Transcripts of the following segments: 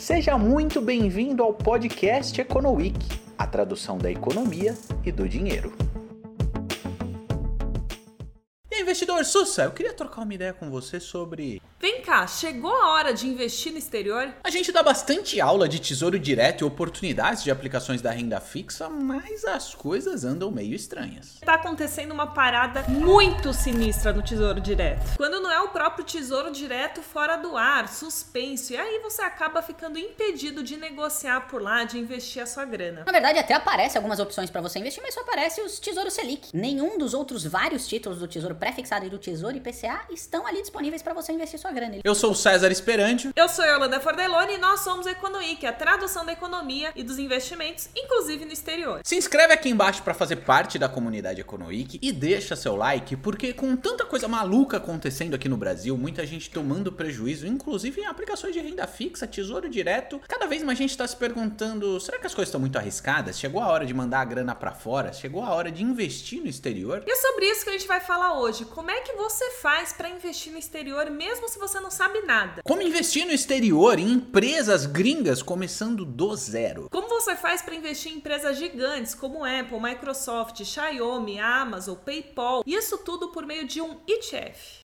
Seja muito bem-vindo ao podcast EconoWeek, a tradução da economia e do dinheiro. E aí, investidor Sussa, eu queria trocar uma ideia com você sobre... Vem cá, chegou a hora de investir no exterior? A gente dá bastante aula de tesouro direto e oportunidades de aplicações da renda fixa, mas as coisas andam meio estranhas. Tá acontecendo uma parada muito sinistra no tesouro direto. Quando não é o próprio tesouro direto fora do ar, suspenso, e aí você acaba ficando impedido de negociar por lá, de investir a sua grana. Na verdade, até aparece algumas opções para você investir, mas só aparece os tesouros Selic. Nenhum dos outros vários títulos do tesouro pré-fixado e do tesouro IPCA estão ali disponíveis para você investir sua grana. Eu sou o César Esperandio. Eu sou a Yolanda Fordeloni e nós somos a EconoWeek, a tradução da economia e dos investimentos, inclusive no exterior. Se inscreve aqui embaixo para fazer parte da comunidade EconoWeek e deixa seu like, porque com tanta coisa maluca acontecendo aqui no Brasil, muita gente tomando prejuízo, inclusive em aplicações de renda fixa, tesouro direto, cada vez mais gente está se perguntando, será que as coisas estão muito arriscadas? Chegou a hora de mandar a grana para fora? Chegou a hora de investir no exterior? E é sobre isso que a gente vai falar hoje. Como é que você faz para investir no exterior mesmo se você não sabe nada? Como investir no exterior em empresas gringas começando do zero? Como você faz para investir em empresas gigantes como Apple, Microsoft, Xiaomi, Amazon, PayPal? Isso tudo por meio de um ETF.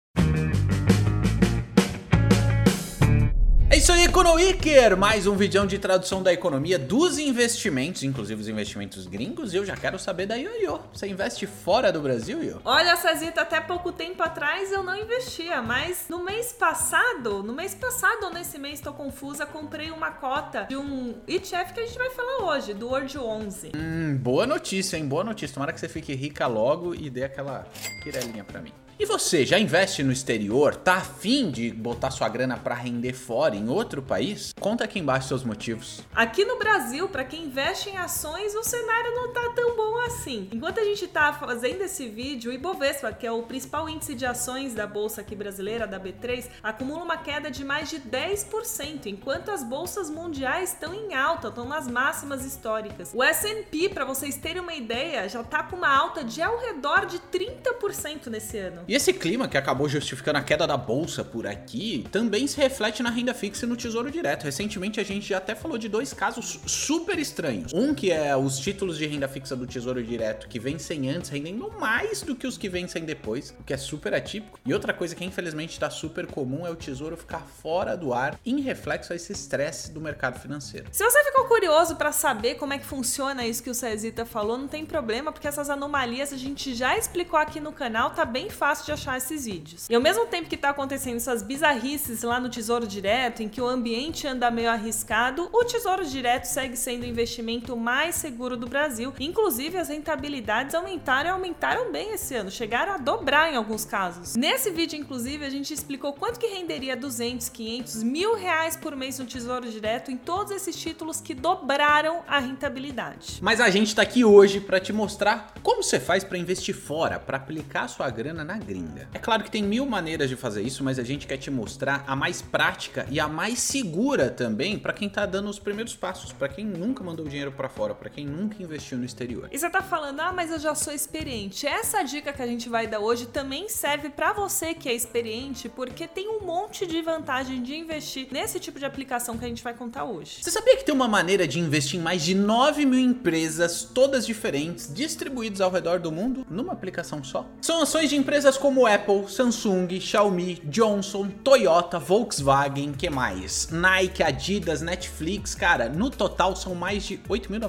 É isso aí, EconoWeeker! Mais um vídeo de tradução da economia dos investimentos, inclusive os investimentos gringos, e eu já quero saber da Ioiô. Você investe fora do Brasil, Iô? Olha, Cezita, até pouco tempo atrás eu não investia, mas no mês passado ou nesse mês, tô confusa, comprei uma cota de um ETF que a gente vai falar hoje, do World 11. Boa notícia, hein? Boa notícia. Tomara que você fique rica logo e dê aquela quirelinha pra mim. E você, já investe no exterior? Tá afim de botar sua grana pra render fora, em outro país? Conta aqui embaixo seus motivos. Aqui no Brasil, pra quem investe em ações, o cenário não tá tão bom assim. Enquanto a gente tá fazendo esse vídeo, o Ibovespa, que é o principal índice de ações da bolsa aqui brasileira, da B3, acumula uma queda de mais de 10%, enquanto as bolsas mundiais estão em alta, estão nas máximas históricas. O S&P, pra vocês terem uma ideia, já tá com uma alta de ao redor de 30% nesse ano. E esse clima que acabou justificando a queda da bolsa por aqui também se reflete na renda fixa e no tesouro direto. Recentemente a gente já até falou de dois casos super estranhos. Um que é os títulos de renda fixa do tesouro direto que vencem antes rendendo mais do que os que vencem depois, o que é super atípico. E outra coisa que infelizmente está super comum é o tesouro ficar fora do ar em reflexo a esse estresse do mercado financeiro. Se você ficou curioso para saber como é que funciona isso que o Cezita falou, não tem problema, porque essas anomalias a gente já explicou aqui no canal, tá bem fácil de achar esses vídeos. E ao mesmo tempo que tá acontecendo essas bizarrices lá no Tesouro Direto, em que o ambiente anda meio arriscado, o Tesouro Direto segue sendo o investimento mais seguro do Brasil. Inclusive, as rentabilidades aumentaram bem esse ano, chegaram a dobrar em alguns casos. Nesse vídeo, inclusive, a gente explicou quanto que renderia 200, 500, R$1.000 por mês no Tesouro Direto em todos esses títulos que dobraram a rentabilidade. Mas a gente tá aqui hoje para te mostrar como você faz para investir fora, para aplicar sua grana na gringa. É claro que tem mil maneiras de fazer isso, mas a gente quer te mostrar a mais prática e a mais segura também para quem tá dando os primeiros passos, para quem nunca mandou dinheiro para fora, para quem nunca investiu no exterior. E você tá falando, mas eu já sou experiente. Essa dica que a gente vai dar hoje também serve para você que é experiente, porque tem um monte de vantagem de investir nesse tipo de aplicação que a gente vai contar hoje. Você sabia que tem uma maneira de investir em mais de 9 mil empresas, todas diferentes, distribuídas ao redor do mundo, numa aplicação só? São ações de empresas como Apple, Samsung, Xiaomi, Johnson, Toyota, Volkswagen, que mais? Nike, Adidas, Netflix, cara, no total são mais de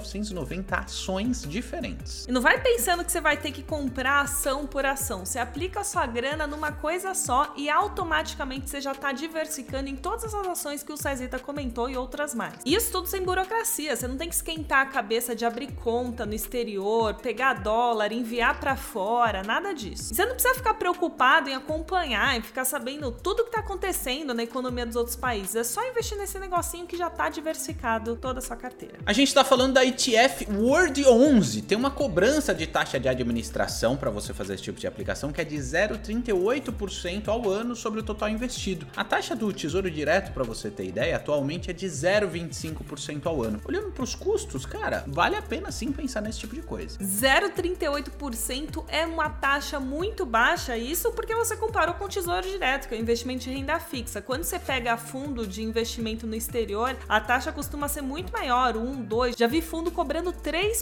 8.990 ações diferentes. E não vai pensando que você vai ter que comprar ação por ação. Você aplica a sua grana numa coisa só e automaticamente você já está diversificando em todas as ações que o Cezita comentou e outras mais. Isso tudo sem burocracia. Você não tem que esquentar a cabeça de abrir conta no exterior, pegar dólar, enviar para fora, nada disso. E você não precisa ficar preocupado em acompanhar e ficar sabendo tudo que está acontecendo na economia dos outros países. É só investir nesse negocinho que já está diversificado toda a sua carteira. A gente está falando da ETF World 11. Tem uma cobrança de taxa de administração para você fazer esse tipo de aplicação, que é de 0,38% ao ano sobre o total investido. A taxa do Tesouro Direto, para você ter ideia, atualmente é de 0,25% ao ano. Olhando para os custos, cara, vale a pena sim pensar nesse tipo de coisa. 0,38% é uma taxa muito baixa, isso porque você comparou com o Tesouro Direto, que é o investimento de renda fixa. Quando você pega fundo de investimento no exterior, a taxa costuma ser muito maior, 1, 2, já vi fundo cobrando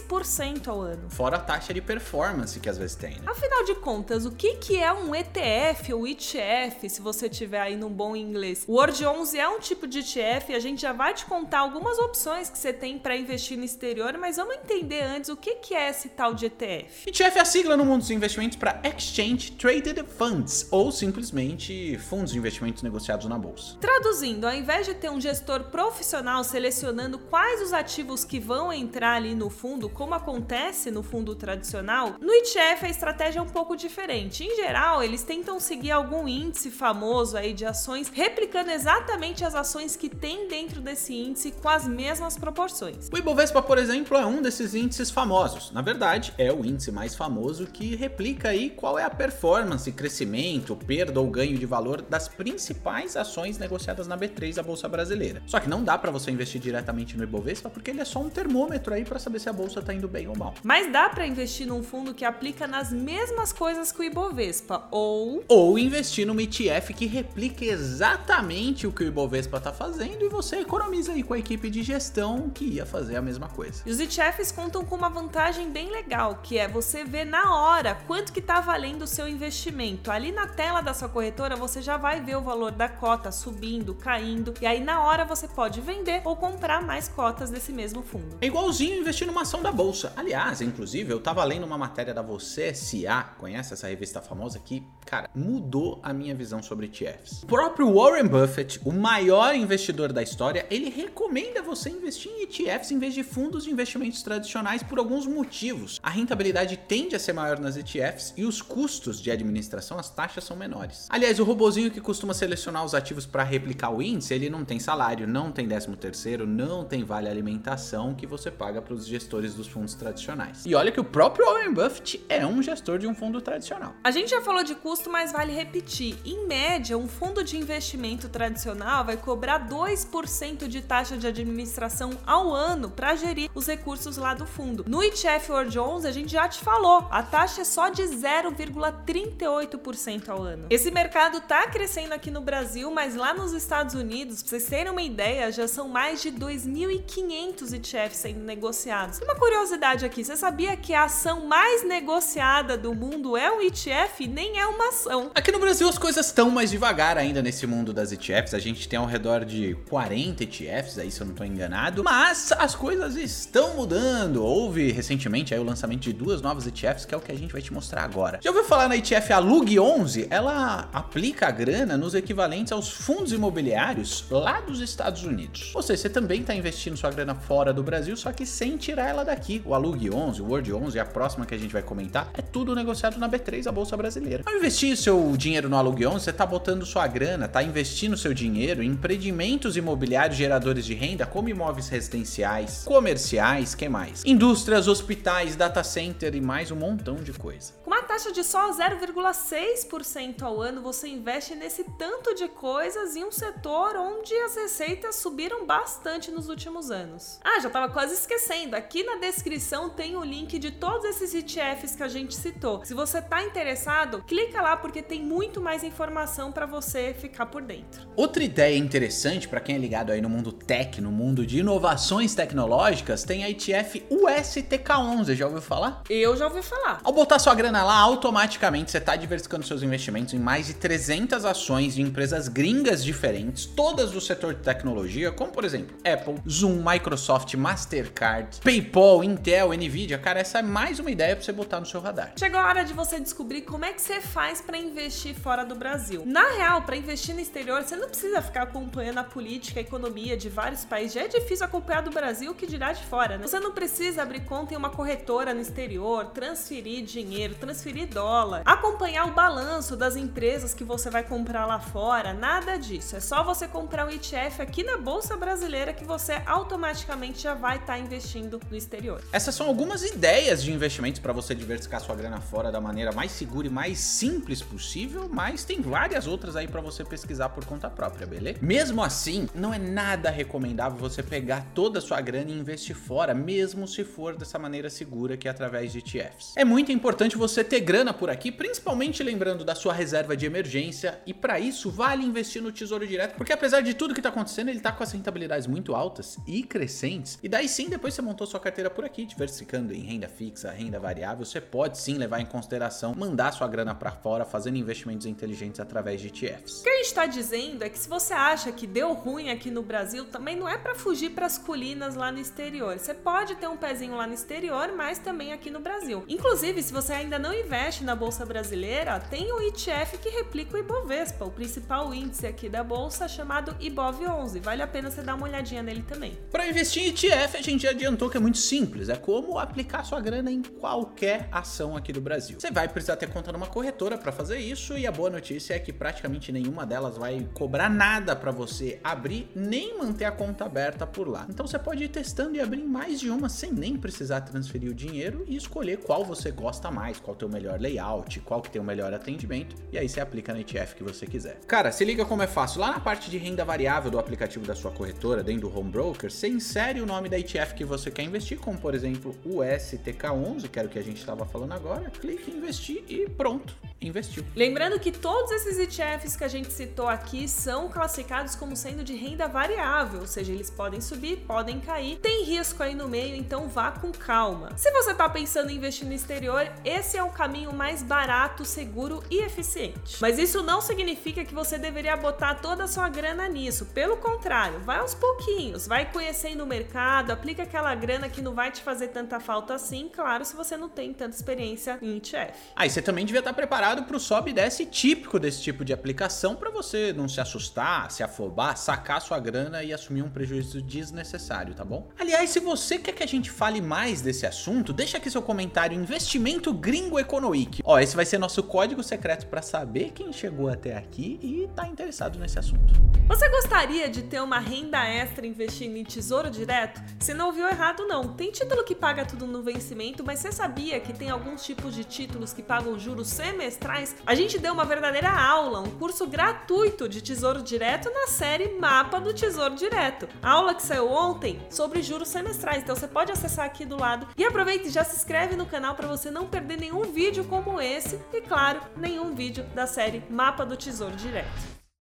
3% ao ano. Fora a taxa de performance que às vezes tem, né? Afinal de contas, o que é um ETF ou ETF, se você tiver aí num bom inglês? O World 11 é um tipo de ETF e a gente já vai te contar algumas opções que você tem para investir no exterior, mas vamos entender antes o que é esse tal de ETF. ETF é a sigla no mundo dos investimentos para Exchange Traded Funds, ou simplesmente fundos de investimentos negociados na bolsa. Traduzindo, ao invés de ter um gestor profissional selecionando quais os ativos que vão entrar ali no fundo, como acontece no fundo tradicional, no ETF a estratégia é um pouco diferente. Em geral, eles tentam seguir algum índice famoso aí de ações, replicando exatamente as ações que tem dentro desse índice com as mesmas proporções. O Ibovespa, por exemplo, é um desses índices famosos. Na verdade, é o índice mais famoso que replica aí qual é a performance, crescimento, perda ou ganho de valor das principais ações negociadas na B3, a Bolsa Brasileira. Só que não dá para você investir diretamente no Ibovespa porque ele é só um termômetro aí para saber se a bolsa tá indo bem ou mal. Mas dá para investir num fundo que aplica nas mesmas coisas que o Ibovespa, ou investir numa ETF que replica exatamente o que o Ibovespa tá fazendo e você economiza aí com a equipe de gestão que ia fazer a mesma coisa. E os ETFs contam com uma vantagem bem legal, que é você ver na hora quanto que tá valendo o seu investimento. Ali na tela da sua corretora você já vai ver o valor da cota subindo, caindo, e aí na hora você pode vender ou comprar mais cotas desse mesmo fundo. É igualzinho investir numa ação da bolsa. Aliás, inclusive, eu tava lendo uma matéria da Você S.A., conhece essa revista famosa que, cara, mudou a minha visão sobre ETFs. O próprio Warren Buffett, o maior investidor da história, ele recomenda você investir em ETFs em vez de fundos de investimentos tradicionais por alguns motivos. A rentabilidade tende a ser maior nas ETFs e os custos de administração, as taxas são menores. Aliás, o robozinho que costuma selecionar os ativos para replicar o índice, ele não tem salário, não tem 13º, não tem vale alimentação que você paga para os gestores dos fundos tradicionais. E olha que o próprio Warren Buffett é um gestor de um fundo tradicional. A gente já falou de custo, mas vale repetir. Em média, um fundo de investimento tradicional vai cobrar 2% de taxa de administração ao ano para gerir os recursos lá do fundo. No ETF World 11, a gente já te falou, a taxa é só de 0,38% ao ano. Esse mercado tá crescendo aqui no Brasil, mas lá nos Estados Unidos, pra vocês terem uma ideia, já são mais de 2.500 ETFs sendo negociados. Uma curiosidade aqui, você sabia que a ação mais negociada do mundo é um ETF? Nem é uma ação. Aqui no Brasil as coisas estão mais devagar ainda nesse mundo das ETFs, a gente tem ao redor de 40 ETFs, aí se eu não tô enganado, mas as coisas estão mudando. Houve recentemente aí o lançamento de 2 novas ETFs, que é o que a gente vai te mostrar agora. Já ouviu falar na ETF Alug 11? Ela aplica a grana nos equivalentes aos fundos imobiliários lá dos Estados Unidos. Ou seja, você também está investindo sua grana fora do Brasil, só que sem tirar ela daqui. O Alug 11, o World 11, a próxima que a gente vai comentar, é tudo negociado na B3, a Bolsa Brasileira. Ao investir seu dinheiro no Alug 11, você está botando sua grana, está investindo seu dinheiro em empreendimentos imobiliários geradores de renda, como imóveis residenciais, comerciais, que mais? Indústrias, hospitais, data center e mais um montão de coisa. Com uma taxa de só 0,6% ao ano, você investe nesse tanto de coisas em um setor onde as receitas subiram bastante nos últimos anos. Ah, já tava quase esquecendo. Aqui na descrição tem o link de todos esses ETFs que a gente citou. Se você tá interessado, clica lá porque tem muito mais informação para você ficar por dentro. Outra ideia interessante para quem é ligado aí no mundo tech, no mundo de inovações tecnológicas, tem a ETF USTK11. Já ouviu falar? Eu já ouvi falar. Ao botar sua grana lá, automaticamente você está diversificando seus investimentos em mais de 300 ações de empresas gringas diferentes, todas do setor de tecnologia, como por exemplo, Apple, Zoom, Microsoft, Mastercard, PayPal, Intel, Nvidia. Cara, essa é mais uma ideia para você botar no seu radar. Chegou a hora de você descobrir como é que você faz para investir fora do Brasil. Na real, para investir no exterior, você não precisa ficar acompanhando a política, a economia de vários países. Já é difícil acompanhar do Brasil, que dirá de fora, né? Você não precisa abrir conta em uma corretora no exterior, transferir dinheiro, transferir transferir dólar, acompanhar o balanço das empresas que você vai comprar lá fora, nada disso. É só você comprar um ETF aqui na Bolsa Brasileira que você automaticamente já vai estar investindo no exterior. Essas são algumas ideias de investimentos para você diversificar sua grana fora da maneira mais segura e mais simples possível, mas tem várias outras aí para você pesquisar por conta própria, beleza? Mesmo assim, não é nada recomendável você pegar toda a sua grana e investir fora, mesmo se for dessa maneira segura que é através de ETFs. É muito importante você ter grana por aqui, principalmente lembrando da sua reserva de emergência, e para isso vale investir no Tesouro Direto, porque apesar de tudo que tá acontecendo, ele tá com as rentabilidades muito altas e crescentes, e daí sim, depois você montou sua carteira por aqui, diversificando em renda fixa, renda variável, você pode sim levar em consideração mandar sua grana para fora, fazendo investimentos inteligentes através de ETFs. O que a gente tá dizendo é que se você acha que deu ruim aqui no Brasil, também não é para fugir para as colinas lá no exterior. Você pode ter um pezinho lá no exterior, mas também aqui no Brasil. Inclusive, se você ainda não investe na Bolsa Brasileira, tem um ETF que replica o Ibovespa, o principal índice aqui da Bolsa, chamado IBOV11. Vale a pena você dar uma olhadinha nele também. Para investir em ETF, a gente já adiantou que é muito simples, é como aplicar sua grana em qualquer ação aqui do Brasil. Você vai precisar ter conta numa corretora para fazer isso, e a boa notícia é que praticamente nenhuma delas vai cobrar nada para você abrir, nem manter a conta aberta por lá. Então você pode ir testando e abrir mais de uma sem nem precisar transferir o dinheiro e escolher qual você gosta mais, qual tem o melhor layout, qual que tem o melhor atendimento, e aí você aplica no ETF que você quiser. Cara, se liga como é fácil. Lá na parte de renda variável do aplicativo da sua corretora, dentro do Home Broker, você insere o nome da ETF que você quer investir, como por exemplo o STK11, que era o que a gente estava falando agora, clique em investir e pronto, investiu. Lembrando que todos esses ETFs que a gente citou aqui são classificados como sendo de renda variável, ou seja, eles podem subir, podem cair, tem risco aí no meio, então vá com calma. Se você está pensando em investir no exterior, esse é o caminho mais barato, seguro e eficiente. Mas isso não significa que você deveria botar toda a sua grana nisso, pelo contrário, vai aos pouquinhos, vai conhecendo o mercado, aplica aquela grana que não vai te fazer tanta falta assim, claro, se você não tem tanta experiência em ETF. E você também devia estar preparado para o sobe e desce típico desse tipo de aplicação, para você não se assustar, se afobar, sacar sua grana e assumir um prejuízo desnecessário, tá bom? Aliás, se você quer que a gente fale mais desse assunto, deixa aqui seu comentário Investimento Gringo Economic. Esse vai ser nosso código secreto para saber quem chegou até aqui e tá interessado nesse assunto. Você gostaria de ter uma renda extra investindo em Tesouro Direto? Você não ouviu errado não, tem título que paga tudo no vencimento, mas você sabia que tem alguns tipos de títulos que pagam juros semestrais? A gente deu uma verdadeira aula, um curso gratuito de Tesouro Direto na série Mapa do Tesouro Direto. A aula que saiu ontem sobre juros semestrais, então você pode acessar aqui do lado. E aproveita e já se inscreve no canal para você não perder nenhum vídeo como esse e, claro, nenhum vídeo da série Mapa do Tesouro Direto.